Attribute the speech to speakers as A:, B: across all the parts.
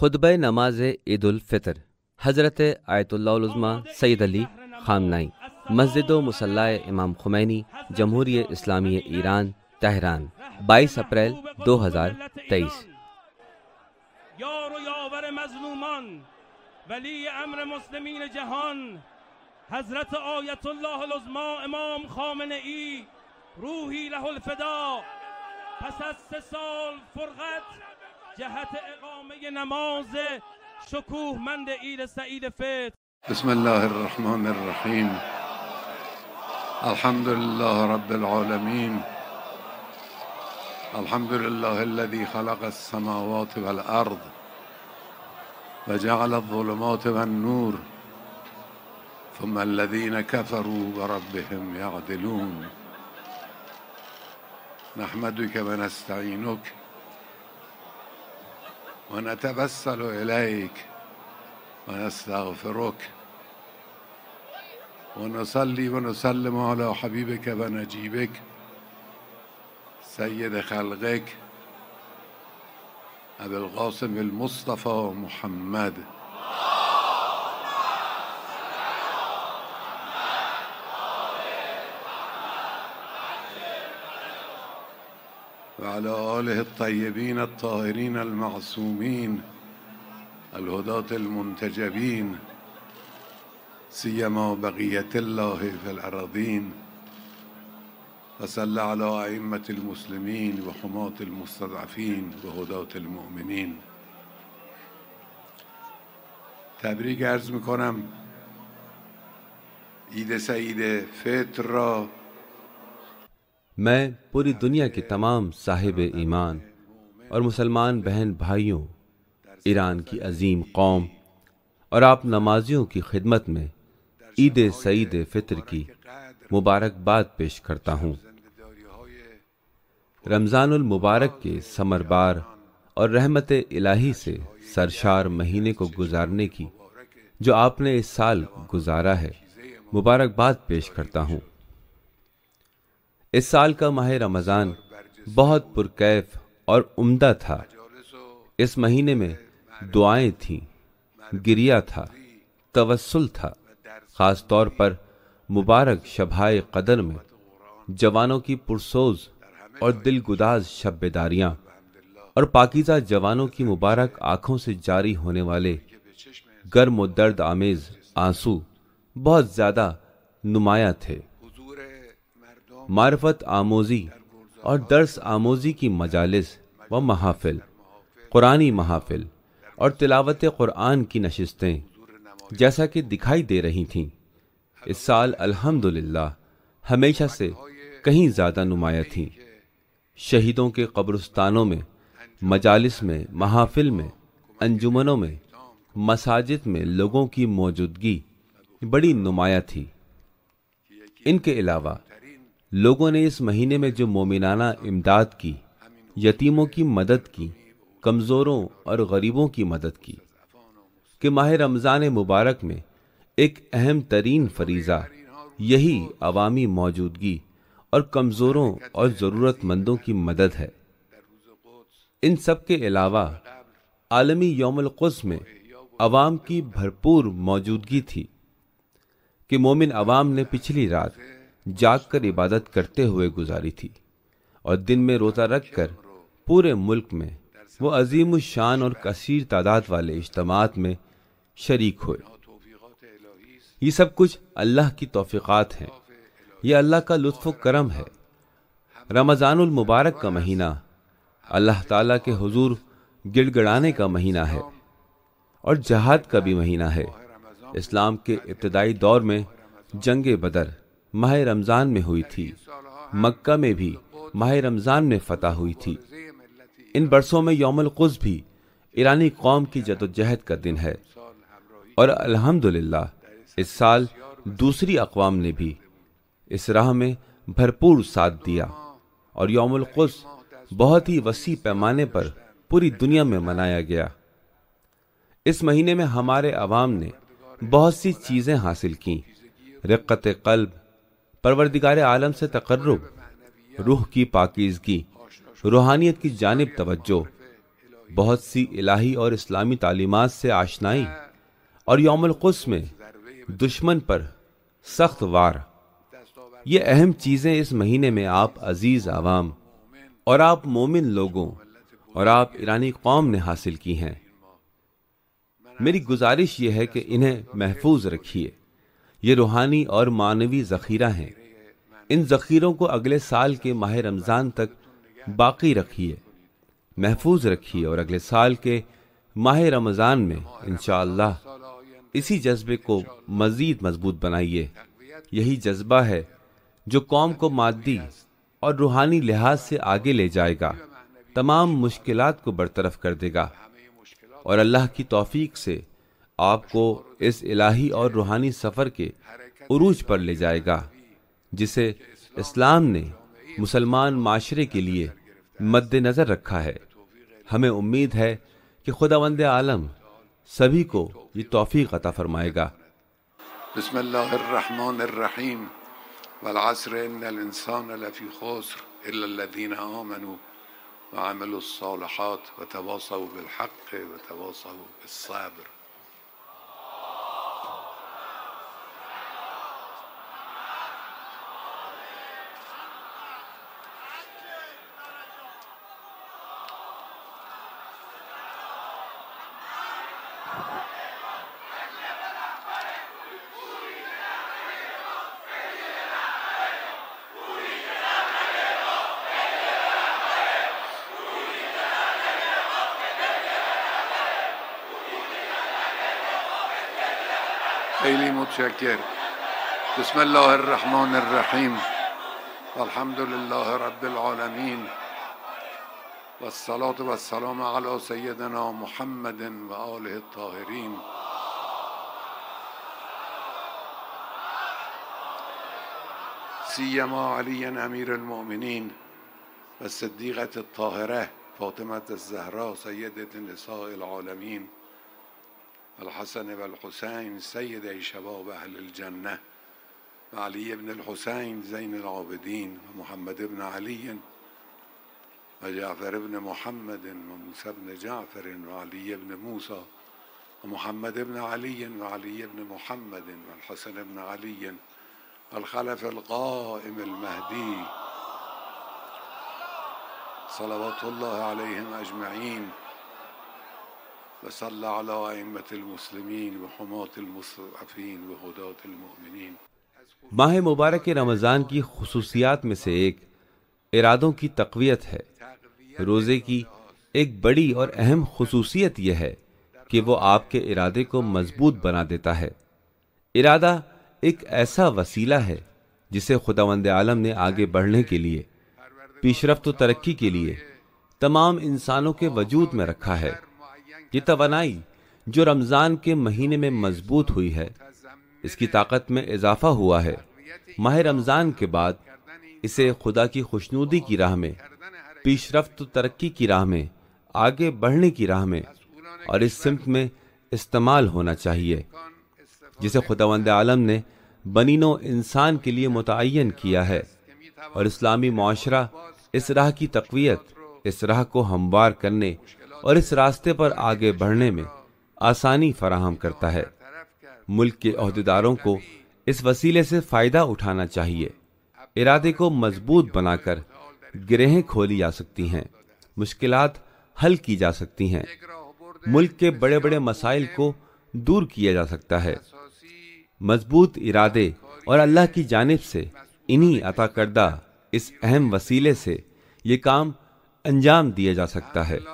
A: خطبہ نماز عید الفطر حضرت آیت اللہ العظمہ سید علی خامنائی، مسجد و مصلی امام خمینی، جمہوریہ اسلامی ایران، تہران، 22 اپریل 2023۔
B: یار و یاور مظلومان، ولی امر مسلمین جهان، حضرت آیت الله العظمى امام خامنه‌ای روحی له الفدا، پس از 3 سال فرقت جهت اقامه نماز شکوهمند عید سعید فطر.
C: بسم الله الرحمن الرحیم. الحمد لله رب العالمین. الحمد لله الذي خلق السماوات والأرض وجعل الظلمات والنور ثم الذين كفروا بربهم يعدلون. نحمدك ونستعينك ونتوسل إليك ونستغفرك ونصلي ونسلم على حبيبك ونجيبك سيد خلقك أبي القاسم المصطفى محمد وعلى آله الطيبين الطاهرين المعصومين الهداة المنتجبين سيما بقية الله في الأراضين وصلى على أئمة المسلمين وحماة المستضعفين وهداة المؤمنين. تبریک عرض میکنم عید سعید فطر را
A: میں پوری دنیا کے تمام صاحب ایمان اور مسلمان بہن بھائیوں، ایران کی عظیم قوم اور آپ نمازیوں کی خدمت میں عید سعید فطر کی مبارکباد پیش کرتا ہوں۔ رمضان المبارک کے ثمربار اور رحمت الہی سے سرشار مہینے کو گزارنے کی جو آپ نے اس سال گزارا ہے، مبارکباد پیش کرتا ہوں۔ اس سال کا ماہ رمضان بہت پرکیف اور عمدہ تھا۔ اس مہینے میں دعائیں تھیں، گریہ تھا، توسل تھا۔ خاص طور پر مبارک شبہائے قدر میں جوانوں کی پرسوز اور دل گداز شب بیداریاں اور پاکیزہ جوانوں کی مبارک آنکھوں سے جاری ہونے والے گرم و درد آمیز آنسو بہت زیادہ نمایاں تھے۔ معرفت آموزی اور درس آموزی کی مجالس و محافل، قرآنی محافل اور تلاوت قرآن کی نشستیں جیسا کہ دکھائی دے رہی تھیں، اس سال الحمدللہ ہمیشہ سے کہیں زیادہ نمایاں تھیں۔ شہیدوں کے قبرستانوں میں، مجالس میں، محافل میں، انجمنوں میں، مساجد میں لوگوں کی موجودگی بڑی نمایاں تھی۔ ان کے علاوہ لوگوں نے اس مہینے میں جو مومنانہ امداد کی، یتیموں کی مدد کی، کمزوروں اور غریبوں کی مدد کی، کہ ماہ رمضان مبارک میں ایک اہم ترین فریضہ یہی عوامی موجودگی اور کمزوروں اور ضرورت مندوں کی مدد ہے۔ ان سب کے علاوہ عالمی یوم القدس میں عوام کی بھرپور موجودگی تھی کہ مومن عوام نے پچھلی رات جاگ کر عبادت کرتے ہوئے گزاری تھی اور دن میں روزہ رکھ کر پورے ملک میں وہ عظیم الشان اور کثیر تعداد والے اجتماعات میں شریک ہوئے۔ یہ سب کچھ اللہ کی توفیقات ہیں، یہ اللہ کا لطف و کرم ہے۔ رمضان المبارک کا مہینہ اللہ تعالیٰ کے حضور گڑ گڑانے کا مہینہ ہے اور جہاد کا بھی مہینہ ہے۔ اسلام کے ابتدائی دور میں جنگ بدر ماہ رمضان میں ہوئی تھی، مکہ میں بھی ماہ رمضان میں فتح ہوئی تھی۔ ان برسوں میں یوم القدس بھی ایرانی قوم کی جدوجہد کا دن ہے، اور الحمدللہ اس سال دوسری اقوام نے بھی اس راہ میں بھرپور ساتھ دیا اور یوم القدس بہت ہی وسیع پیمانے پر پوری دنیا میں منایا گیا۔ اس مہینے میں ہمارے عوام نے بہت سی چیزیں حاصل کیں، رقت قلب، پروردگار عالم سے تقرب، روح کی پاکیزگی، روحانیت کی جانب توجہ، بہت سی الہی اور اسلامی تعلیمات سے آشنائی اور یوم القدس میں دشمن پر سخت وار، یہ اہم چیزیں اس مہینے میں آپ عزیز عوام اور آپ مومن لوگوں اور آپ ایرانی قوم نے حاصل کی ہیں۔ میری گزارش یہ ہے کہ انہیں محفوظ رکھیے۔ یہ روحانی اور معنوی ذخیرہ ہیں۔ ان ذخیروں کو اگلے سال کے ماہ رمضان تک باقی رکھیے، محفوظ رکھیے، اور اگلے سال کے ماہ رمضان میں انشاءاللہ اسی جذبے کو مزید مضبوط بنائیے۔ یہی جذبہ ہے جو قوم کو مادی اور روحانی لحاظ سے آگے لے جائے گا، تمام مشکلات کو برطرف کر دے گا، اور اللہ کی توفیق سے آپ کو اس الہی اور روحانی سفر کے عروج پر لے جائے گا جسے اسلام نے مسلمان معاشرے کے لیے مد نظر رکھا ہے۔ ہمیں امید ہے کہ خداوند عالم سبھی کو یہ توفیق عطا فرمائے گا۔
C: بسم اللہ الرحمن الرحیم والعصر ان الانسان لفی خسر الا الذین آمنوا وعملوا الصالحات وتواصوا بالحق وتواصوا بالصبر۔ خیلی متشکر۔ بسم اللہ الرحمن الرحیم والحمد للہ رب العالمین والصلاة والسلام علی سیدنا محمد وآلہ الطاہرین۔ سیما علی امیر المؤمنین والصدیقة الطاہرہ فاطمة الزہراء سیدة نساء العالمین، الحسن والحسین سید شباب اہل الجنہ، وعلی ابن الحسین زین العابدین، ومحمد ابن علی وجعفر ابن محمد وموسى ابن جعفر وعلی ابن موسى ومحمد ابن علی وعلی ابن محمد والحسن ابن علی والخلف القائم المہدی صلوات اللہ علیہم اجمعین، وصلی علی ائمة المسلمین وحماة المستضعفین وہداة المؤمنین۔
A: ماہ مبارک رمضان کی خصوصیات میں سے ایک ارادوں کی تقویت ہے۔ روزے کی ایک بڑی اور اہم خصوصیت یہ ہے کہ وہ آپ کے ارادے کو مضبوط بنا دیتا ہے۔ ارادہ ایک ایسا وسیلہ ہے جسے خداوند عالم نے آگے بڑھنے کے لیے، پیش رفت و ترقی کے لیے تمام انسانوں کے وجود میں رکھا ہے۔ یہ توانائی جو رمضان کے مہینے میں مضبوط ہوئی ہے، اس کی طاقت میں اضافہ ہوا ہے۔ ماہ رمضان کے بعد اسے خدا کی خوشنودی کی راہ میں، پیش رفت و ترقی کی راہ میں، آگے بڑھنے کی راہ میں اور اس سمت میں استعمال ہونا چاہیے جسے خداوند عالم نے بنی نوع انسان کے لیے متعین کیا ہے، اور اسلامی معاشرہ اس راہ کی تقویت، اس راہ کو ہموار کرنے اور اس راستے پر آگے بڑھنے میں آسانی فراہم کرتا ہے۔ ملک کے عہدیداروں کو اس وسیلے سے فائدہ اٹھانا چاہیے۔ ارادے کو مضبوط بنا کر گرہیں کھولی جا سکتی ہیں، مشکلات حل کی جا سکتی ہیں، ملک کے بڑے بڑے مسائل کو دور کیا جا سکتا ہے۔ مضبوط ارادے اور اللہ کی جانب سے انہی عطا کردہ اس اہم وسیلے سے یہ کام انجام دیا جا سکتا ہے۔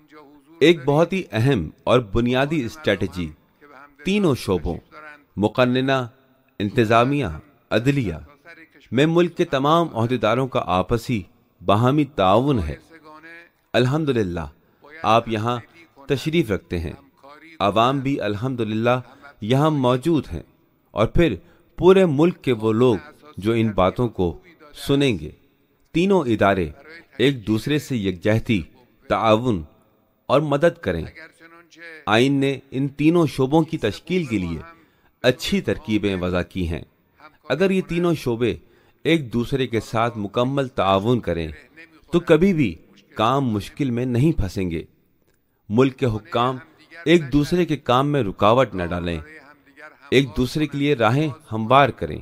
A: ایک بہت ہی اہم اور بنیادی اسٹریٹجی تینوں شعبوں مقننہ، انتظامیہ، عدلیہ میں ملک کے تمام عہدیداروں کا آپسی باہمی تعاون ہے۔ الحمدللہ آپ یہاں تشریف رکھتے ہیں، عوام بھی الحمدللہ یہاں موجود ہیں، اور پھر پورے ملک کے وہ لوگ جو ان باتوں کو سنیں گے۔ تینوں ادارے ایک دوسرے سے یکجہتی، تعاون اور مدد کریں۔ آئین نے ان تینوں شعبوں کی تشکیل کے لیے اچھی ترکیبیں وضع کی ہیں۔ اگر یہ تینوں شعبے ایک دوسرے کے ساتھ مکمل تعاون کریں تو کبھی بھی کام مشکل میں نہیں پھنسیں گے۔ ملک کے حکام ایک دوسرے کے کام میں رکاوٹ نہ ڈالیں، ایک دوسرے کے لیے راہیں ہموار کریں۔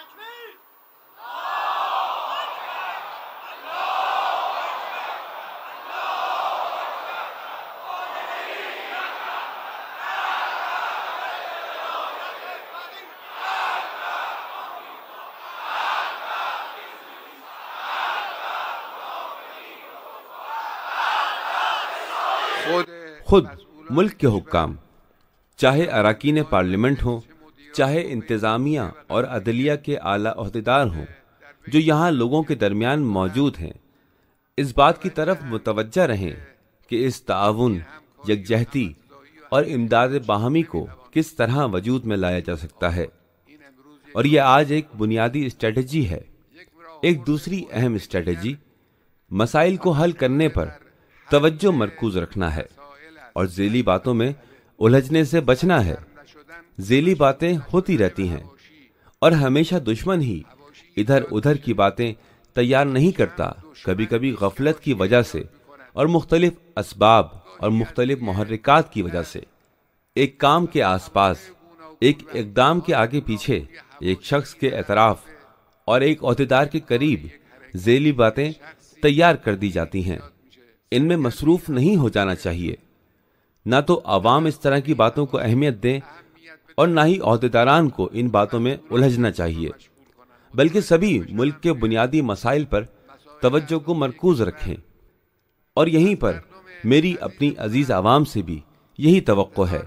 A: خود ملک کے حکام، چاہے اراکین پارلیمنٹ ہوں، چاہے انتظامیہ اور عدلیہ کے اعلیٰ عہدیدار ہوں، جو یہاں لوگوں کے درمیان موجود ہیں، اس بات کی طرف متوجہ رہیں کہ اس تعاون، یکجہتی اور امداد باہمی کو کس طرح وجود میں لایا جا سکتا ہے۔ اور یہ آج ایک بنیادی اسٹریٹجی ہے۔ ایک دوسری اہم اسٹریٹجی مسائل کو حل کرنے پر توجہ مرکوز رکھنا ہے اور ذیلی باتوں میں الجھنے سے بچنا ہے۔ ذیلی باتیں ہوتی رہتی ہیں اور ہمیشہ دشمن ہی ادھر ادھر کی باتیں تیار نہیں کرتا، کبھی کبھی غفلت کی وجہ سے اور مختلف اسباب اور مختلف محرکات کی وجہ سے۔ ایک کام کے آس پاس، ایک اقدام کے آگے پیچھے، ایک شخص کے اطراف اور ایک عہدیدار کے قریب ذیلی باتیں تیار کر دی جاتی ہیں۔ ان میں مصروف نہیں ہو جانا چاہیے۔ نہ تو عوام اس طرح کی باتوں کو اہمیت دیں اور نہ ہی عہدیداران کو ان باتوں میں الجھنا چاہیے، بلکہ سبھی ملک کے بنیادی مسائل پر توجہ کو مرکوز رکھیں۔ اور یہیں پر میری اپنی عزیز عوام سے بھی یہی توقع ہے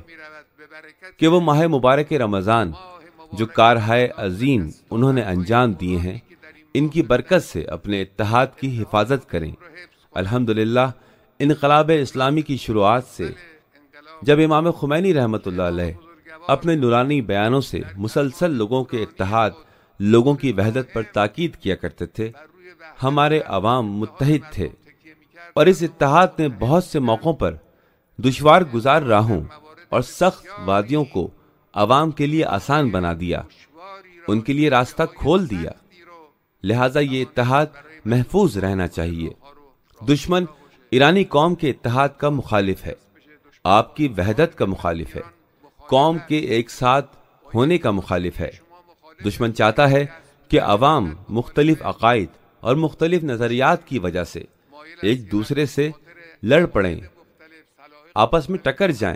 A: کہ وہ ماہ مبارک رمضان جو کارہائے عظیم انہوں نے انجام دیے ہیں، ان کی برکت سے اپنے اتحاد کی حفاظت کریں۔ الحمدللہ انقلاب اسلامی کی شروعات سے جب امام خمینی رحمۃ اللہ علیہ اپنے نورانی بیانوں سے مسلسل لوگوں کے اتحاد، لوگوں کی وحدت پر تاکید کیا کرتے تھے، ہمارے عوام متحد تھے، اور اس اتحاد نے بہت سے موقعوں پر دشوار گزار راہوں اور سخت وادیوں کو عوام کے لیے آسان بنا دیا، ان کے لیے راستہ کھول دیا۔ لہٰذا یہ اتحاد محفوظ رہنا چاہیے۔ دشمن ایرانی قوم کے اتحاد کا مخالف ہے، آپ کی وحدت کا مخالف ہے، قوم کے ایک ساتھ ہونے کا مخالف ہے۔ دشمن چاہتا ہے کہ عوام مختلف عقائد اور مختلف نظریات کی وجہ سے ایک دوسرے سے لڑ پڑیں، آپس میں ٹکر جائیں۔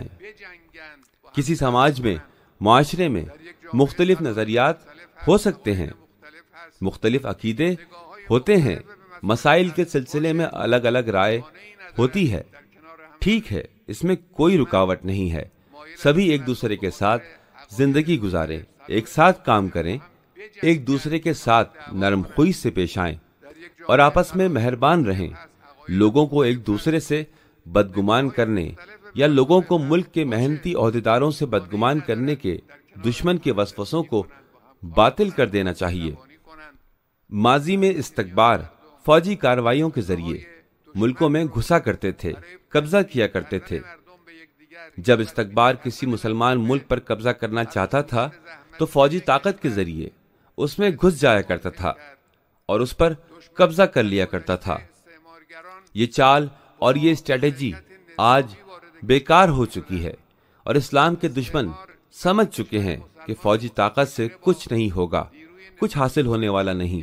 A: کسی سماج میں، معاشرے میں مختلف نظریات ہو سکتے ہیں، مختلف عقیدے ہوتے ہیں، مسائل کے سلسلے میں الگ الگ رائے ہوتی ہے، ٹھیک ہے، اس میں کوئی رکاوٹ نہیں ہے۔ سبھی ایک دوسرے کے ساتھ زندگی گزاریں، ایک ساتھ کام کریں، ایک دوسرے کے ساتھ نرم خوئی سے پیش آئیں اور آپس میں مہربان رہیں۔ لوگوں کو ایک دوسرے سے بدگمان کرنے یا لوگوں کو ملک کے محنتی عہدیداروں سے بدگمان کرنے کے دشمن کے وسوسوں کو باطل کر دینا چاہیے۔ ماضی میں استکبار فوجی کارروائیوں کے ذریعے ملکوں میں گھسا کرتے تھے، قبضہ کیا کرتے تھے۔ جب استکبار کسی مسلمان ملک پر قبضہ کرنا چاہتا تھا تو فوجی طاقت کے ذریعے اس میں گھس جایا کرتا تھا اور اس پر قبضہ کر لیا کرتا تھا۔ یہ چال اور یہ اسٹریٹجی آج بیکار ہو چکی ہے اور اسلام کے دشمن سمجھ چکے ہیں کہ فوجی طاقت سے کچھ نہیں ہوگا، کچھ حاصل ہونے والا نہیں۔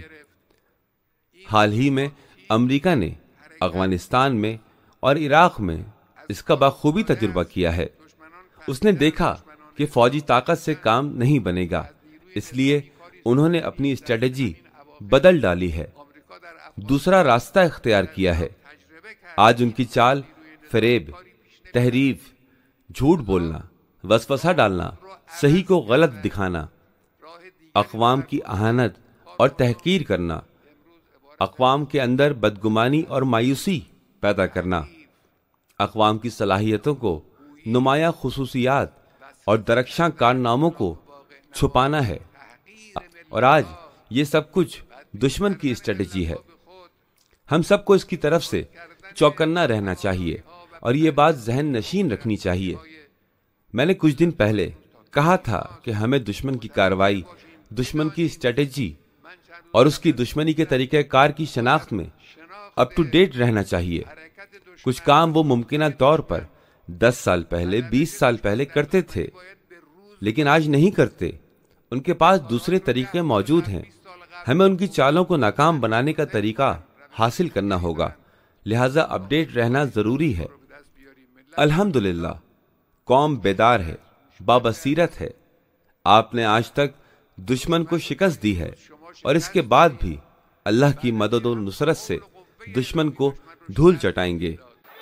A: حال ہی میں امریکہ نے افغانستان میں اور عراق میں اس کا بخوبی تجربہ کیا ہے۔ اس نے دیکھا کہ فوجی طاقت سے کام نہیں بنے گا، اس لیے انہوں نے اپنی اسٹریٹجی بدل ڈالی ہے، دوسرا راستہ اختیار کیا ہے۔ آج ان کی چال فریب، تحریف، جھوٹ بولنا، وسوسہ ڈالنا، صحیح کو غلط دکھانا، اقوام کی اہانت اور تحقیر کرنا، اقوام کے اندر بدگمانی اور مایوسی پیدا کرنا، اقوام کی صلاحیتوں کو، نمایاں خصوصیات اور درخشاں کارناموں کو چھپانا ہے۔ اور آج یہ سب کچھ دشمن کی اسٹریٹجی ہے۔ ہم سب کو اس کی طرف سے چوکنا رہنا چاہیے اور یہ بات ذہن نشین رکھنی چاہیے۔ میں نے کچھ دن پہلے کہا تھا کہ ہمیں دشمن کی کارروائی، دشمن کی اسٹریٹجی اور اس کی دشمنی کے طریقہ کار کی شناخت میں اپ ٹو ڈیٹ رہنا چاہیے۔ کچھ کام وہ ممکنہ طور پر 10 साल पहले, 20 साल पहले करते थे, लेकिन आज नहीं करते। उनके पास दूसरे तरीके मौजूद हैं। हमें उनकी चालों को नाकाम बनाने का तरीका हासिल करना होगा, लिहाजा अपडेट रहना जरूरी है। अल्हम्दुलिल्लाह, कौम बेदार है, बाबसीरत है। आपने आज तक दुश्मन को शिकस्त दी है और इसके बाद भी अल्लाह की मदद और नुसरत से दुश्मन को धूल चटाएंगे।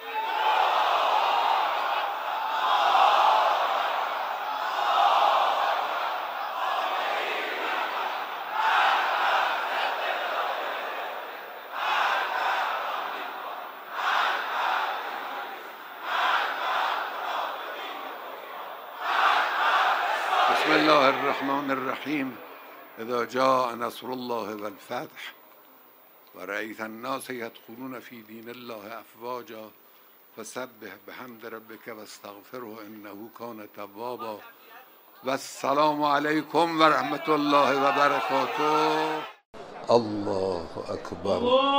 C: बिस्मिल्लाहिर्रहमानिर्रहीम। इज़ा जाअ नस्रुल्लाहि वल फ़त्ह व रअयत अन्नास यदखुलून फ़ी दीनिल्लाहि अफ़वाजा फसब्बिह बिहम्दि रब्बिका वस्तग़फिरहु इन्नहु कान तव्वाबा। वस्सलामु अलैकुम व रहमतुल्लाहि व बरकातुहू। अल्लाहु अकबर।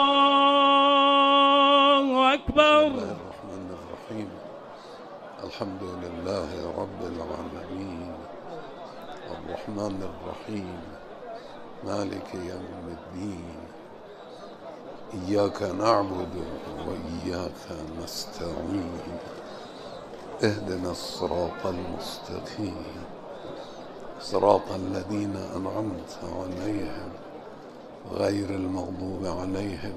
B: अल्लाहु अकबर।
C: बिस्मिल्लाहिर्रहमानिर्रहीम। अल्हम्दुलिल्लाहि रब्बिल आलमीन अर्रहमानिर्रहीम मालिकि यौमिद्दीन इय्याका नअबुदु व इय्याका नस्तईन इहदिनस सिरातल मुस्तक़ीम सिरातल लज़ीना अनअमता अलैहिम गैरिल मग़दूबि अलैहिम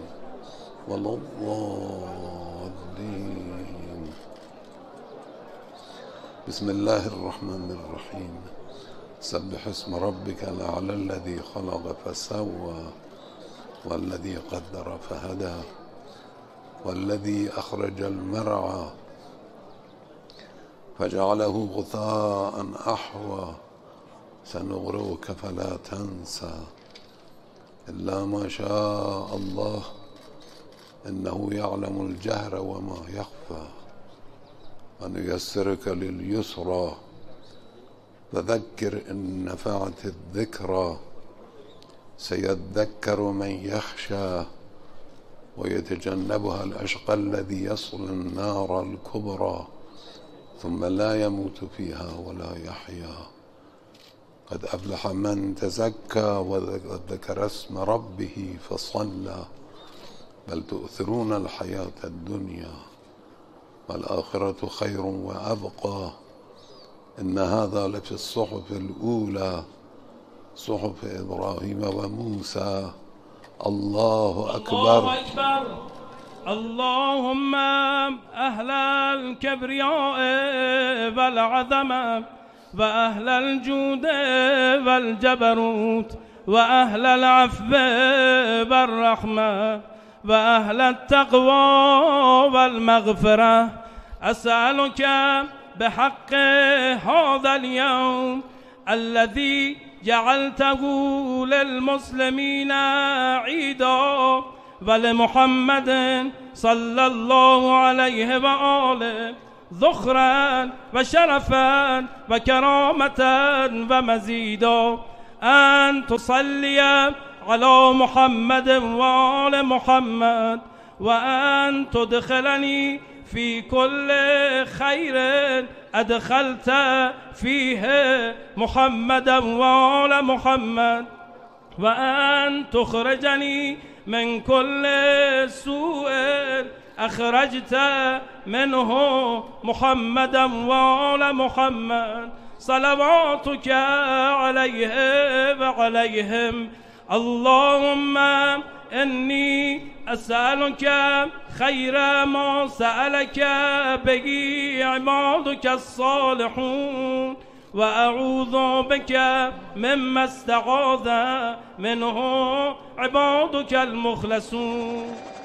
C: वलद्दाल्लीन। बिस्मिल्लाहिर्रहमानिर्रहीम। सब्बिह इस्म रब्बिकल अअला अल्लज़ी खलक़ फसव्वा वल्लज़ी क़द्दर फहदा वल्लज़ी अख़रजल मरअा फजअलहु गुसाअन अहवा सनुक़रिउक फला तंसा इल्ला मा शाअ अल्लाह इन्नहु यअलमुल जहर वमा यख़फ़ा वनुयस्सिरुक लिल-युस्रा फज़क्किर इन नफ़अति الذिक्रा सयद्दक्करु मन यख़शा वयतजन्नबुहा अल-अश्क़ा الذी यस्ला الनार الकुबरा ثم ला यमूतु फ़ीहा वला यहया क़द अफ़लह मन तज़क्का वज़करा इस्म रब्बिही फ़सल्ला बल तु'थिरून अल-हयात अद-दुनिया वल-आख़िरतु ख़ैरुन व अबक़ा इन्न हाज़ा लफ़ी الصُّحُफ़ि الأولى صُحُफ़ِ إبراهيم وموسى। الله أكبر।
B: اللهم أهل الكبرياء والعظمة وأهل الجود والجبروت وأهل العفو والرحمة وأهل التقوى والمغفرة أسألك بحق هذا اليوم الذي جعلته للمسلمين عيدا ولمحمد صلى الله عليه وآله ذخرا وشرفا وكرامة ومزيدا أن تصلي على محمد وآل محمد وأن تدخلني في كل خير أدخلت فيه محمدا وآل محمد وأن تخرجني من كل سوء أخرجت منه محمدا وآل محمد صلواتك عليه وعليهم. اللهم إني أسألك خير ما سألك به عبادك الصالحون وأعوذ بك مما استعاذ منه عبادك المخلصون.